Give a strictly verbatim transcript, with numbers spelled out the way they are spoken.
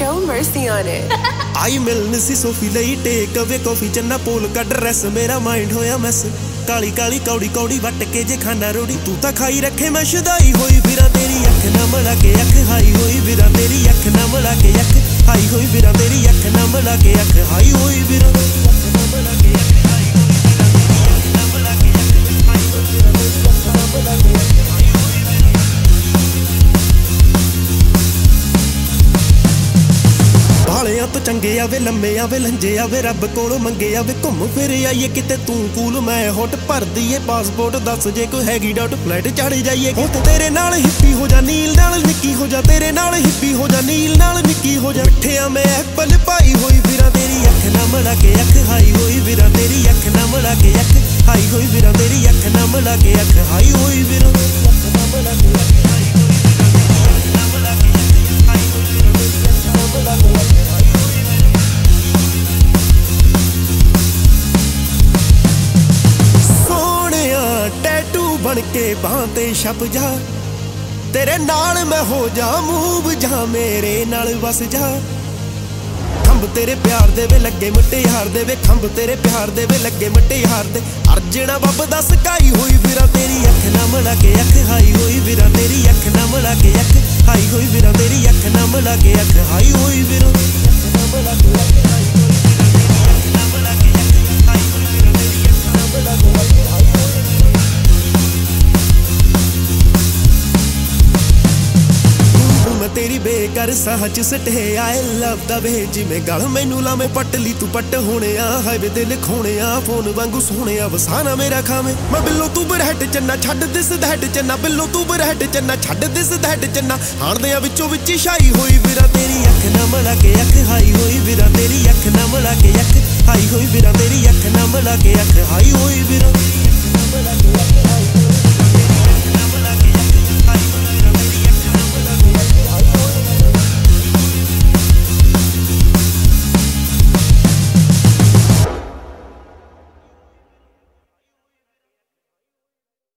No mercy on it. आई मिलन सी सोफी लई टेक अवे कॉफी चन्ना पोल का ड्रेस मेरा माइंड होया मैस काली काली कौड़ी कौड़ी वट के जे खाना रोड़ी तू तां खाई रखे मैं शुदाई होई फिरा तेरी अख ना मिला के अख हाई होई फिरा तेरी अख ना मिला के अख हाई होई फिरा तेरी अख ना मिला के अख हाई होई फिरा भालियां तो चंगे आवे लम्मे आवे लंजे आवे रब कोलों मंगे आवे घुम फिर आइए किते तू कूल मैं होट भर दईए पासपोर्ट दस जे कोई हैगी डाउट फ्लाइट चढ़ जाइए होट तेरे नाल हिप्पी हो जा नील नाल निक्की हो जा तेरे नाल हिप्पी हो जा नील नाल निक्की हो जा ठिया मैं एप्पल पाई होई फिरा तेरी अख ना मिला के अख हाई होई फिरा तेरी अख ना मिला के अख हाई होई फिरा तेरी अख ना मिला के अख हाई होई फिरा बन के बां ते छप जा तेरे नाल मैं हो जा मूव जा मेरे नाल बस जा खंब तेरे प्यार दे वे लगे मट्टे यार दे वे खंब तेरे प्यार दे वे लगे मट्टे यार दे अर्जना बब दस काई होई फिरा तेरी अख ना मिला के अख हाई होई फिरा तेरी अख ना मिला के अख हाई होई फिरा तेरी अख ना मिला के अख हाई होई फिरा तेरी बेकर सहज सटे आए लव दा वे जिवें गल मैनू लावे पटली तू पट होने आ हाईवे ते लिखोने आ फोन वांगू सोने आ वसाना मेरा खावे मैं बिल्लो तू बरहट चन्ना छड्ड दिस दैट चन्ना बिल्लो तू बरहट चन्ना छड्ड दिस दैट चन्ना हाण दे विचों विच छाई होई फिरा तेरी अख ना मिला के अख हाई होई फिरा तेरी अख ना मिला के अख हाई होई फिरा तेरी अख ना मिला के अख हाई होई